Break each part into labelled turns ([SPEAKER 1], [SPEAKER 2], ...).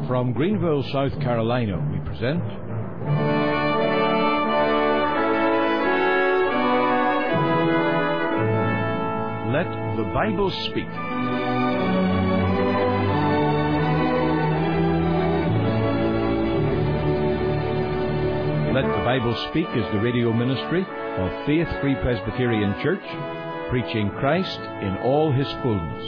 [SPEAKER 1] From Greenville, South Carolina, we present Let the Bible Speak. Let the Bible Speak is the radio ministry of Faith Free Presbyterian Church, preaching Christ in all His fullness.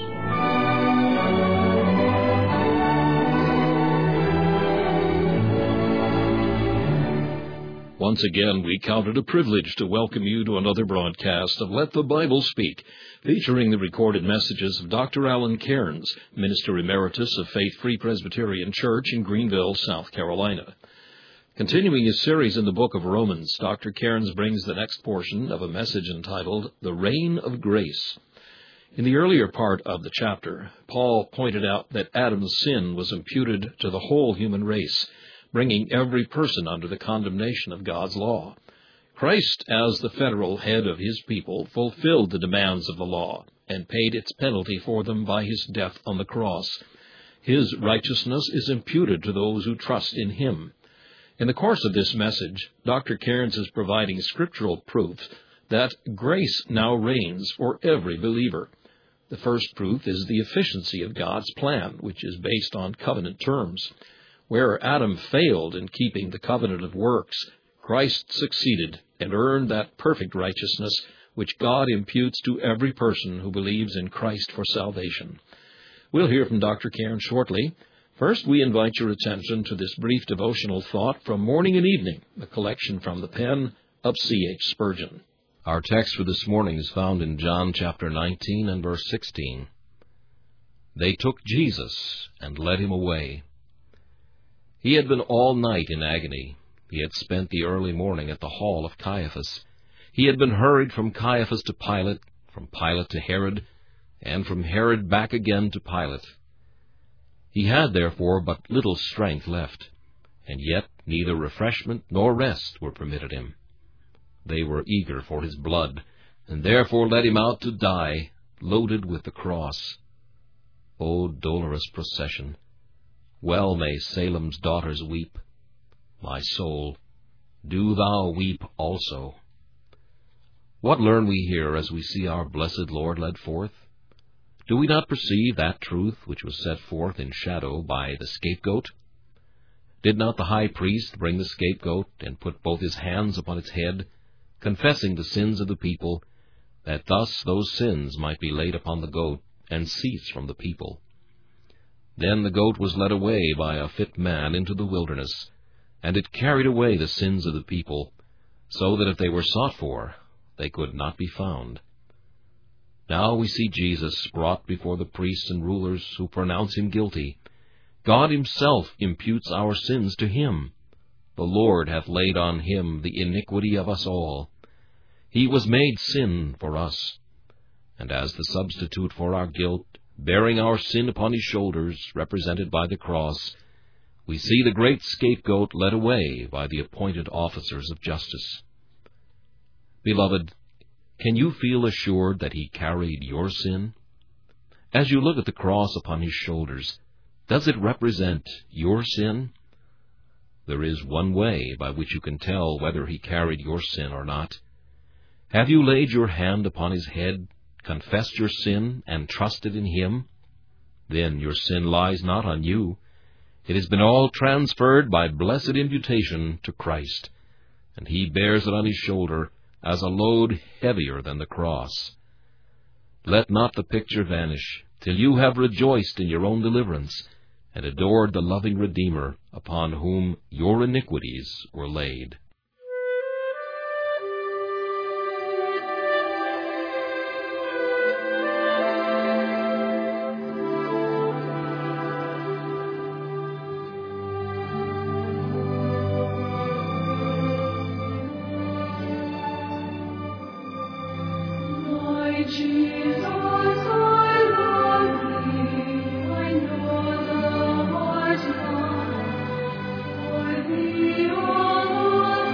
[SPEAKER 2] Once again, we count it a privilege to welcome you to another broadcast of Let the Bible Speak, featuring the recorded messages of Dr. Alan Cairns, Minister Emeritus of Faith Free Presbyterian Church in Greenville, South Carolina. Continuing his series in the book of Romans, Dr. Cairns brings the next portion of a message entitled, The Reign of Grace. In the earlier part of the chapter, Paul pointed out that Adam's sin was imputed to the whole human race, bringing every person under the condemnation of God's law. Christ, as the federal head of His people, fulfilled the demands of the law and paid its penalty for them by His death on the cross. His righteousness is imputed to those who trust in Him. In the course of this message, Dr. Cairns is providing scriptural proof that grace now reigns for every believer. The first proof is the efficiency of God's plan, which is based on covenant terms. Where Adam failed in keeping the covenant of works, Christ succeeded and earned that perfect righteousness which God imputes to every person who believes in Christ for salvation. We'll hear from Dr. Cairns shortly. First, we invite your attention to this brief devotional thought from Morning and Evening, a collection from the pen of C.H. Spurgeon.
[SPEAKER 3] Our text for this morning is found in John chapter 19 and verse 16. They took Jesus and led Him away. He had been all night in agony. He had spent the early morning at the hall of Caiaphas. He had been hurried from Caiaphas to Pilate, from Pilate to Herod, and from Herod back again to Pilate. He had, therefore, but little strength left, and yet neither refreshment nor rest were permitted him. They were eager for His blood, and therefore led Him out to die, loaded with the cross. O dolorous procession! Well may Salem's daughters weep. My soul, do thou weep also. What learn we here as we see our blessed Lord led forth? Do we not perceive that truth which was set forth in shadow by the scapegoat? Did not the high priest bring the scapegoat and put both his hands upon its head, confessing the sins of the people, that thus those sins might be laid upon the goat and cease from the people? Then the goat was led away by a fit man into the wilderness, and it carried away the sins of the people, so that if they were sought for, they could not be found. Now we see Jesus brought before the priests and rulers who pronounce Him guilty. God Himself imputes our sins to Him. The Lord hath laid on Him the iniquity of us all. He was made sin for us, and as the substitute for our guilt, bearing our sin upon His shoulders, represented by the cross, we see the great scapegoat led away by the appointed officers of justice. Beloved, can you feel assured that He carried your sin? As you look at the cross upon His shoulders, does it represent your sin? There is one way by which you can tell whether He carried your sin or not. Have you laid your hand upon His head, confessed your sin, and trusted in Him? Then your sin lies not on you. It has been all transferred by blessed imputation to Christ, and He bears it on His shoulder as a load heavier than the cross. Let not the picture vanish till you have rejoiced in your own deliverance and adored the loving Redeemer upon whom your iniquities were laid.
[SPEAKER 4] Jesus, I love Thee, I know the heart lies, for Thee, O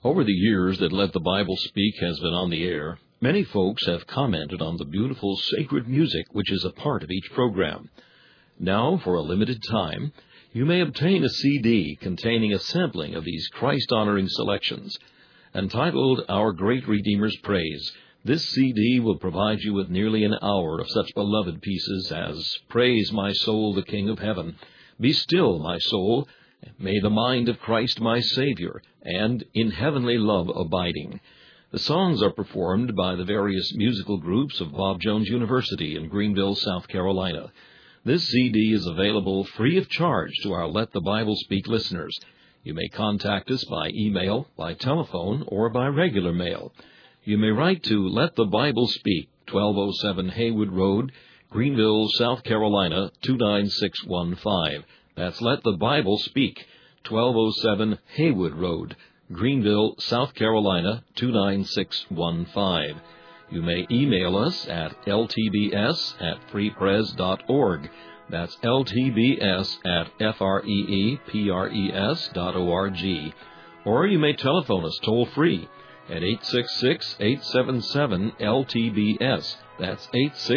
[SPEAKER 2] Over the years that Let the Bible Speak has been on the air, many folks have commented on the beautiful sacred music which is a part of each program. Now, for a limited time, you may obtain a CD containing a sampling of these Christ-honoring selections. Entitled Our Great Redeemer's Praise, this CD will provide you with nearly an hour of such beloved pieces as Praise My Soul, the King of Heaven, Be Still, My Soul, May the Mind of Christ My Savior, and In Heavenly Love Abiding. The songs are performed by the various musical groups of Bob Jones University in Greenville, South Carolina. This CD is available free of charge to our Let the Bible Speak listeners. You may contact us by email, by telephone, or by regular mail. You may write to Let the Bible Speak, 1207 Haywood Road, Greenville, South Carolina, 29615. That's Let the Bible Speak, 1207 Haywood Road, Greenville, South Carolina, 29615. You may email us at ltbs@freepres.org. That's ltbs@freepres.org. Or you may telephone us toll-free at 866-877-LTBS. That's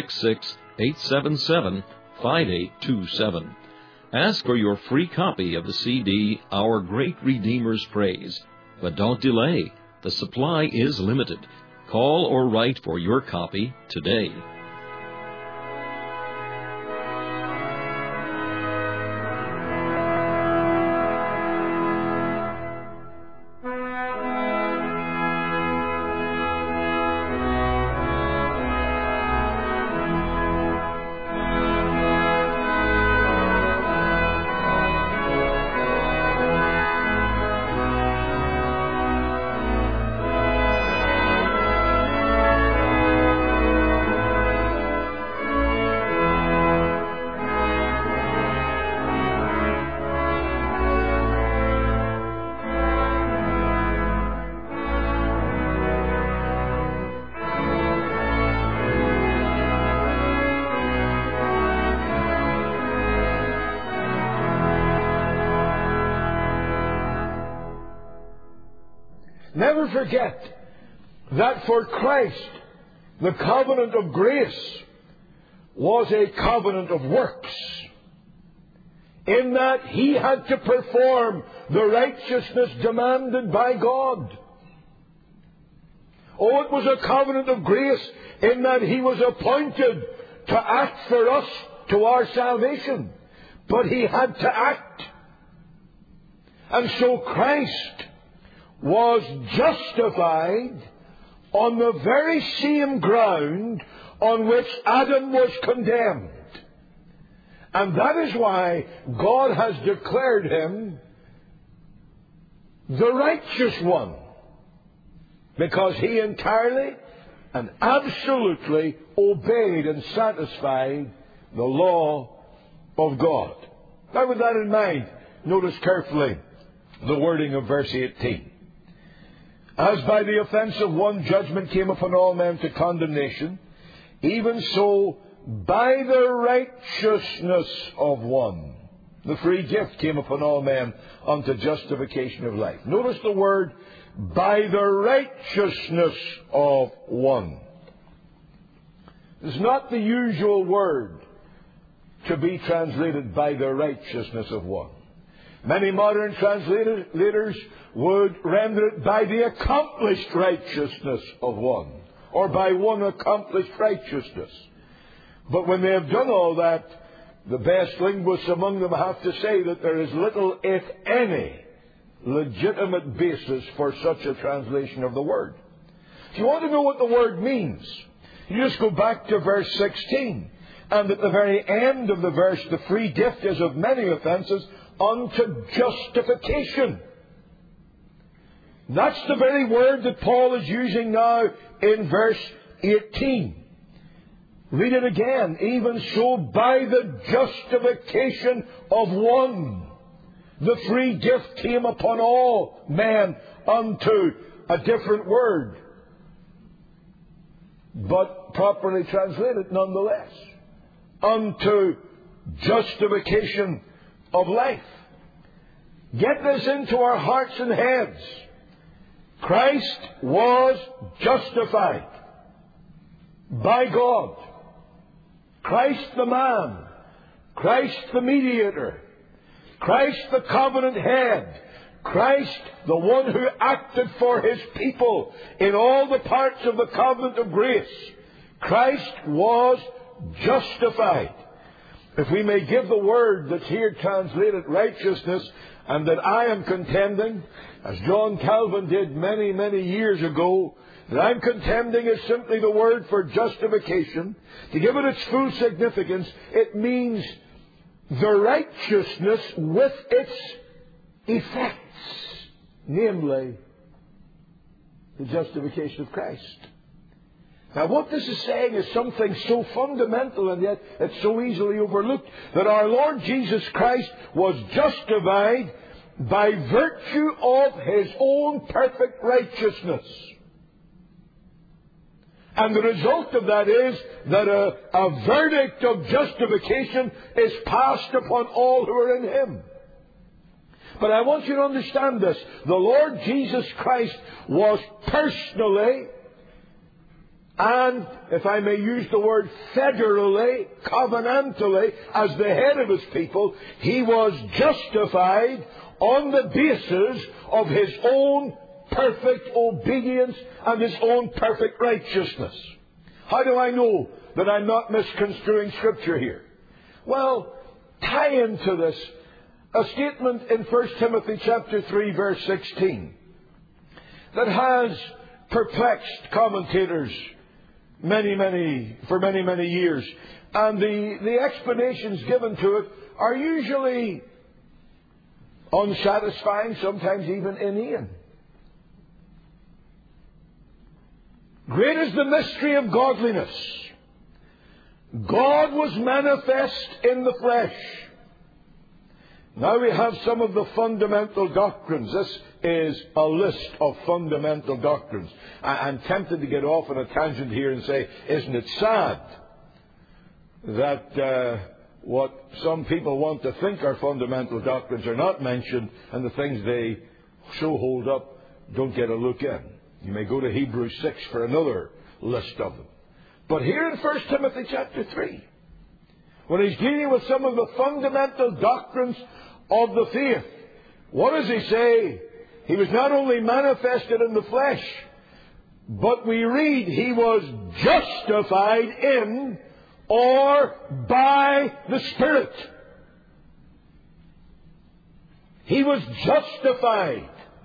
[SPEAKER 2] 866-877-5827. Ask for your free copy of the CD, Our Great Redeemer's Praise. But don't delay. The supply is limited. Call or write for your copy today.
[SPEAKER 5] Never forget that for Christ, the covenant of grace was a covenant of works, in that He had to perform the righteousness demanded by God. Oh, it was a covenant of grace in that He was appointed to act for us to our salvation, but He had to act. And so Christ was justified on the very same ground on which Adam was condemned. And that is why God has declared Him the righteous one, because He entirely and absolutely obeyed and satisfied the law of God. Now, with that in mind, notice carefully the wording of verse 18. As by the offense of one judgment came upon all men to condemnation, even so by the righteousness of one the free gift came upon all men unto justification of life. Notice the word, by the righteousness of one. It's not the usual word to be translated by the righteousness of one. Many modern translators would render it by the accomplished righteousness of one, or by one accomplished righteousness. But when they have done all that, the best linguists among them have to say that there is little, if any, legitimate basis for such a translation of the word. If you want to know what the word means, you just go back to verse 16. And at the very end of the verse, the free gift is of many offences unto justification. That's the very word that Paul is using now in verse 18. Read it again. Even so, by the justification of one, the free gift came upon all men unto a different word, but properly translated nonetheless, unto justification of life. Get this into our hearts and heads. Christ was justified by God. Christ the man, Christ the mediator, Christ the covenant head, Christ the one who acted for His people in all the parts of the covenant of grace. Christ was justified. If we may give the word that's here translated righteousness, and that I am contending, as John Calvin did many, many years ago, that I'm contending is simply the word for justification. To give it its full significance, it means the righteousness with its effects, namely the justification of Christ. Now what this is saying is something so fundamental, and yet it's so easily overlooked, that our Lord Jesus Christ was justified by virtue of His own perfect righteousness. And the result of that is that a verdict of justification is passed upon all who are in Him. But I want you to understand this. The Lord Jesus Christ was personally, and, if I may use the word, federally, covenantally, as the head of His people, He was justified on the basis of His own perfect obedience and His own perfect righteousness. How do I know that I'm not misconstruing Scripture here? Well, tie into this a statement in 1 Timothy chapter 3, verse 16, that has perplexed commentators for many years. And the explanations given to it are usually unsatisfying, sometimes even inane. Great is the mystery of godliness. God was manifest in the flesh. Now we have some of the fundamental doctrines. This is a list of fundamental doctrines. I'm tempted to get off on a tangent here and say, isn't it sad that what some people want to think are fundamental doctrines are not mentioned, and the things they so hold up don't get a look in? You may go to Hebrews 6 for another list of them. But here in 1 Timothy chapter 3, when he's dealing with some of the fundamental doctrines of the faith, what does he say? He was not only manifested in the flesh, but we read He was justified in or by the Spirit. He was justified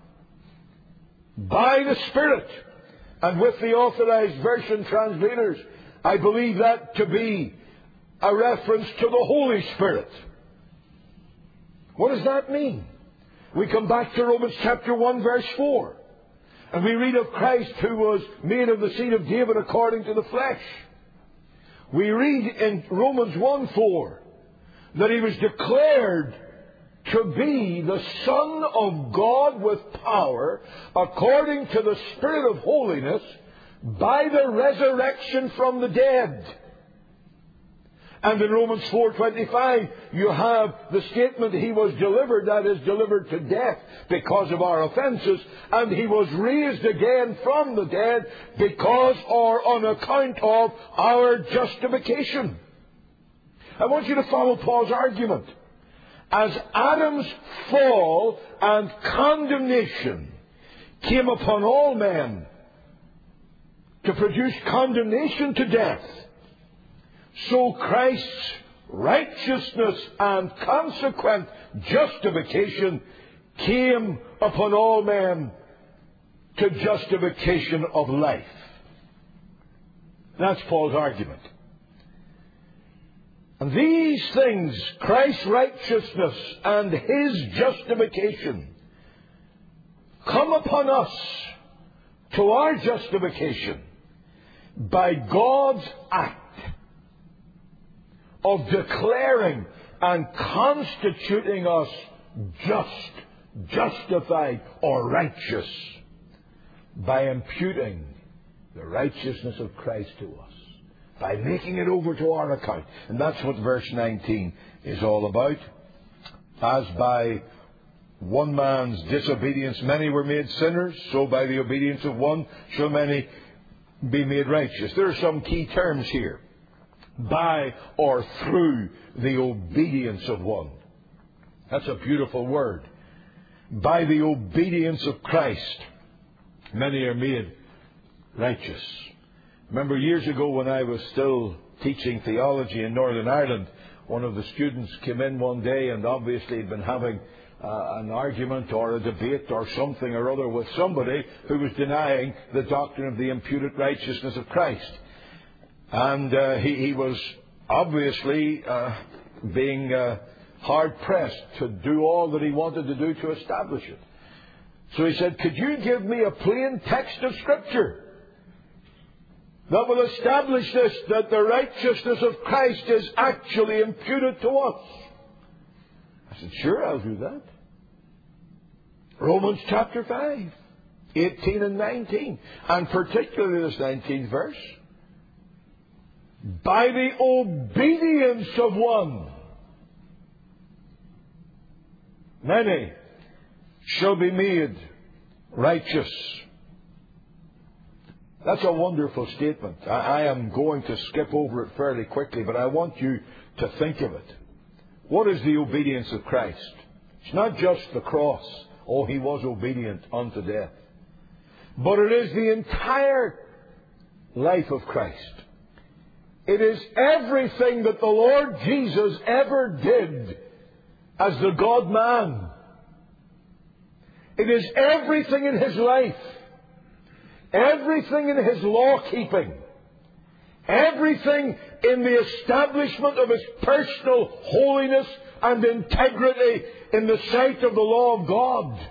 [SPEAKER 5] by the Spirit. And with the Authorized Version translators, I believe that to be a reference to the Holy Spirit. What does that mean? We come back to Romans chapter 1 verse 4. And we read of Christ who was made of the seed of David according to the flesh. We read in Romans 1:4 that He was declared to be the Son of God with power according to the Spirit of holiness by the resurrection from the dead. And in Romans 4:25, you have the statement He was delivered, that is, delivered to death because of our offenses, and He was raised again from the dead because or on account of our justification. I want you to follow Paul's argument. As Adam's fall and condemnation came upon all men to produce condemnation to death, so Christ's righteousness and consequent justification came upon all men to justification of life. That's Paul's argument. And these things, Christ's righteousness and His justification, come upon us to our justification by God's act of declaring and constituting us justified or righteous by imputing the righteousness of Christ to us, by making it over to our account. And that's what verse 19 is all about. As by one man's disobedience many were made sinners, so by the obedience of one shall many be made righteous. There are some key terms here. By or through the obedience of one. That's a beautiful word. By the obedience of Christ, many are made righteous. Remember years ago when I was still teaching theology in Northern Ireland, one of the students came in one day and obviously had been having an argument or a debate or something or other with somebody who was denying the doctrine of the imputed righteousness of Christ. And he was obviously being hard-pressed to do all that he wanted to do to establish it. So he said, could you give me a plain text of Scripture that will establish this, that the righteousness of Christ is actually imputed to us? I said, sure, I'll do that. Romans chapter 5, 18 and 19, and particularly this 19th verse. By the obedience of one, many shall be made righteous. That's a wonderful statement. I am going to skip over it fairly quickly, but I want you to think of it. What is the obedience of Christ? It's not just the cross. Oh, he was obedient unto death. But it is the entire life of Christ. It is everything that the Lord Jesus ever did as the God-man. It is everything in his life. Everything in his law-keeping. Everything in the establishment of his personal holiness and integrity in the sight of the law of God.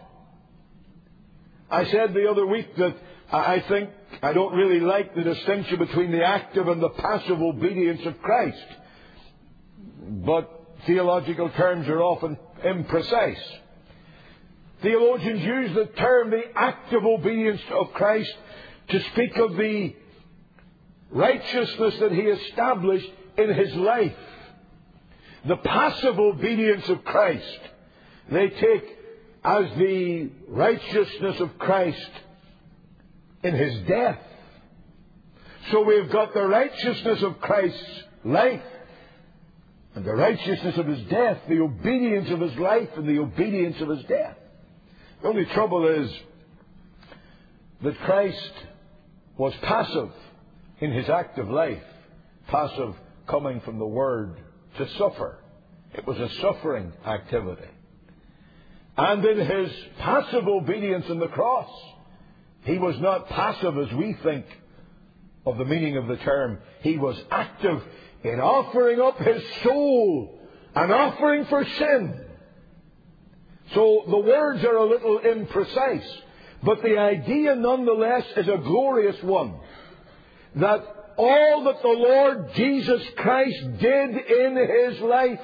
[SPEAKER 5] I said the other week that I think I don't really like the distinction between the active and the passive obedience of Christ. But theological terms are often imprecise. Theologians use the term the active obedience of Christ to speak of the righteousness that he established in his life. The passive obedience of Christ they take as the righteousness of Christ in his death. So we've got the righteousness of Christ's life and the righteousness of his death, the obedience of his life and the obedience of his death. The only trouble is that Christ was passive in his active life. Passive coming from the word to suffer. It was a suffering activity. And in his passive obedience on the cross, he was not passive as we think of the meaning of the term. He was active in offering up his soul, an offering for sin. So the words are a little imprecise, but the idea nonetheless is a glorious one. That all that the Lord Jesus Christ did in his life,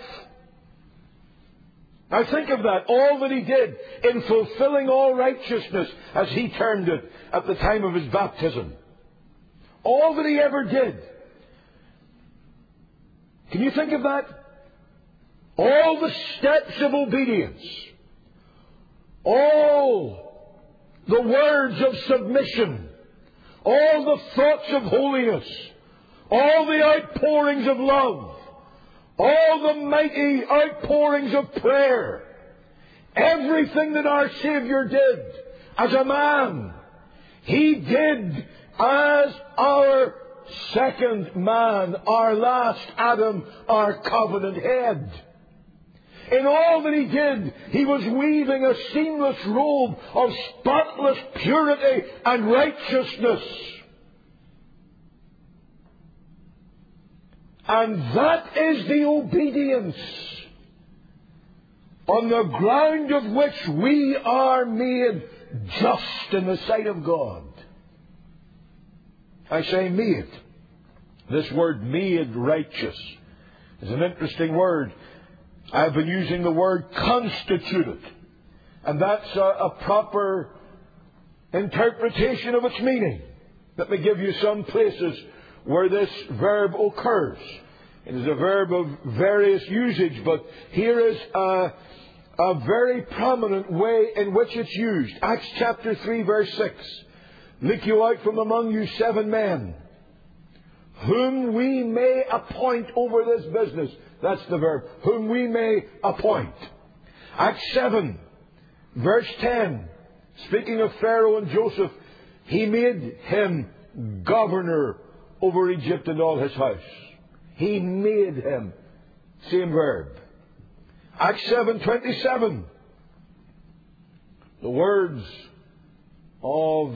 [SPEAKER 5] now think of that, all that he did in fulfilling all righteousness, as he termed it at the time of his baptism. All that he ever did. Can you think of that? All the steps of obedience. All the words of submission. All the thoughts of holiness. All the outpourings of love. All the mighty outpourings of prayer. Everything that our Savior did as a man, he did as our second man, our last Adam, our covenant head. In all that he did, he was weaving a seamless robe of spotless purity and righteousness. And that is the obedience on the ground of which we are made just in the sight of God. I say made. This word made righteous is an interesting word. I've been using the word constituted. And that's a proper interpretation of its meaning. Let me give you some places where this verb occurs. It is a verb of various usage, but here is a very prominent way in which it's used. Acts chapter 3, verse 6. Look you out from among you 7 men, whom we may appoint over this business. That's the verb. Whom we may appoint. Acts 7, verse 10. Speaking of Pharaoh and Joseph, he made him governor over Egypt and all his house. He made him. Same verb. Acts 7:27. The words of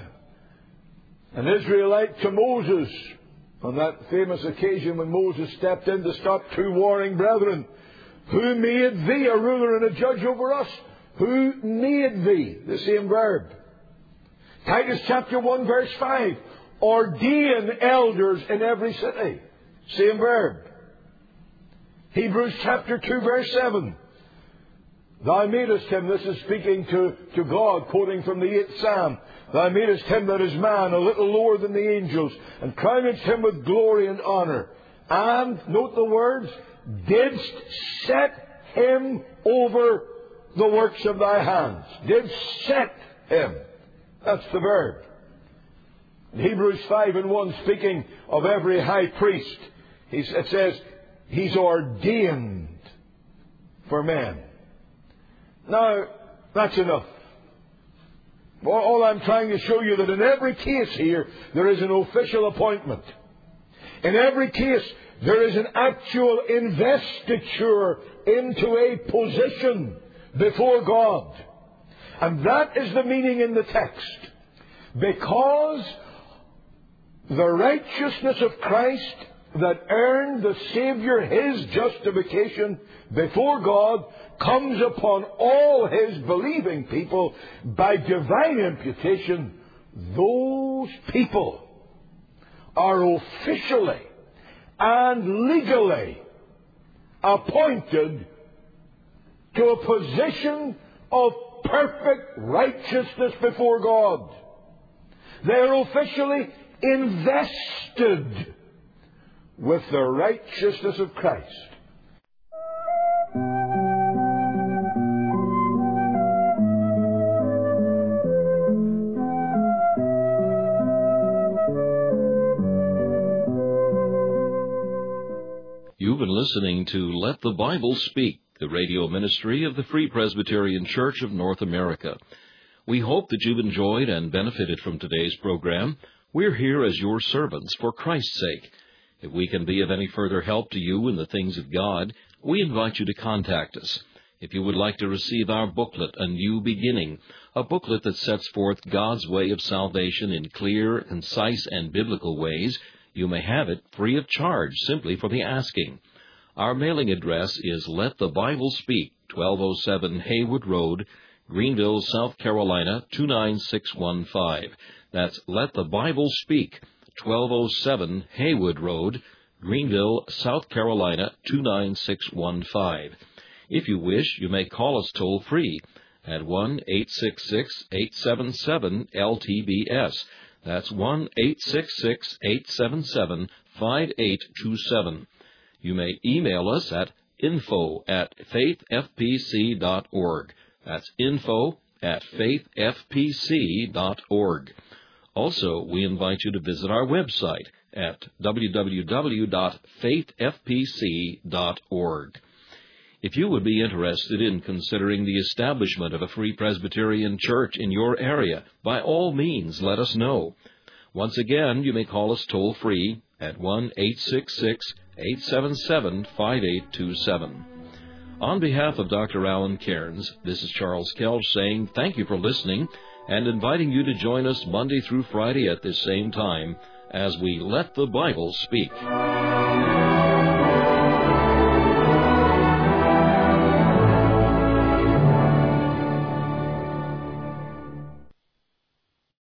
[SPEAKER 5] an Israelite to Moses on that famous occasion when Moses stepped in to stop 2 warring brethren. Who made thee a ruler and a judge over us? Who made thee? The same verb. Titus chapter 1 verse 5. Ordain elders in every city. Same verb. Hebrews chapter 2 verse 7. Thou madest him, this is speaking to God, quoting from the 8th Psalm. Thou madest him that is man a little lower than the angels, and crownedst him with glory and honour. And, note the words, didst set him over the works of thy hands. Didst set him. That's the verb. In Hebrews 5:1, speaking of every high priest, it says, he's ordained for men. Now, that's enough. All I'm trying to show you that in every case here, there is an official appointment. In every case, there is an actual investiture into a position before God. And that is the meaning in the text. Because the righteousness of Christ that earned the Savior His justification before God comes upon all His believing people by divine imputation, those people are officially and legally appointed to a position of perfect righteousness before God. They are officially invested with the righteousness of Christ.
[SPEAKER 2] You've been listening to Let the Bible Speak, the radio ministry of the Free Presbyterian Church of North America. We hope that you've enjoyed and benefited from today's program. We're here as your servants for Christ's sake. If we can be of any further help to you in the things of God, we invite you to contact us. If you would like to receive our booklet, A New Beginning, a booklet that sets forth God's way of salvation in clear, concise, and biblical ways, you may have it free of charge simply for the asking. Our mailing address is Let the Bible Speak, 1207 Haywood Road, Greenville, South Carolina, 29615. That's Let the Bible Speak, 1207 Haywood Road, Greenville, South Carolina, 29615. If you wish, you may call us toll-free at 1-866-877-LTBS. That's 1-866-877-5827. You may email us at info@faithfpc.org. That's info@faithfpc.org. Also, we invite you to visit our website at www.faithfpc.org. If you would be interested in considering the establishment of a Free Presbyterian Church in your area, by all means, let us know. Once again, you may call us toll-free at 1-866-877-5827. On behalf of Dr. Alan Cairns, this is Charles Kelch saying thank you for listening and inviting you to join us Monday through Friday at this same time as we Let the Bible Speak.